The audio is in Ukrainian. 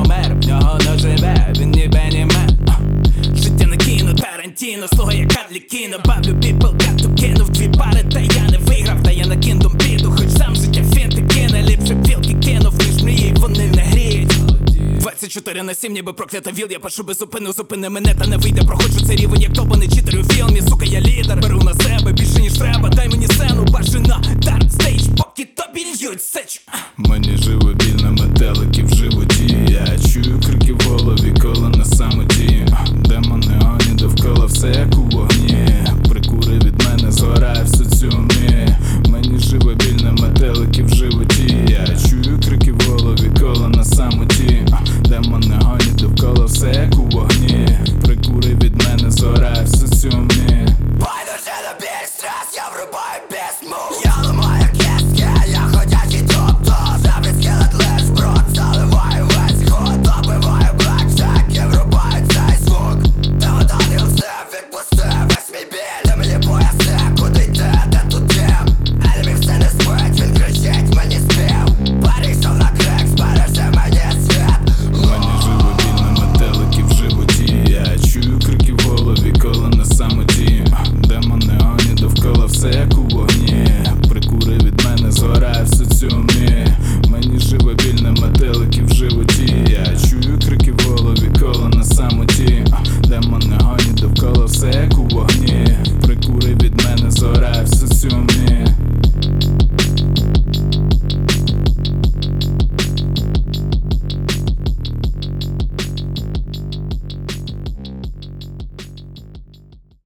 помер, в нього не живе, він ніби німе. Життя на кіно, Тарантіно, слуга як Харлі Кіно. Бавлю піпл, карту кинув дві пари, та я не виграв, та я на кіндом піду, хоч сам життя фінти кине. Ліпше білки кинув, ніж мрії, вони не гріють. 24/7, ніби проклята віл, я пишу без зупину, зупини мене та не вийде. Проходжу цей рівень, як добаний читер у фільмі. Сука, я лідер, беру на себе більше ніж треба. Дай мені сцену, бажана, дарт стейдж, поки тобі льють сеч. Мені живо вільно, метелики вживуть